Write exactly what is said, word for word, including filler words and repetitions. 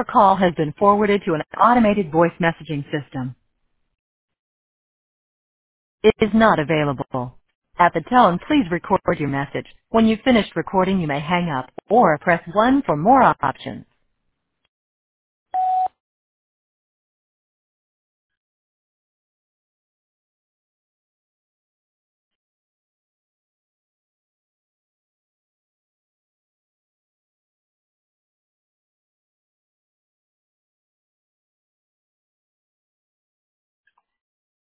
call has been forwarded to an automated voice messaging system. It is not available. At the tone, please record your message. When you've finished recording, you may hang up or press one for more options.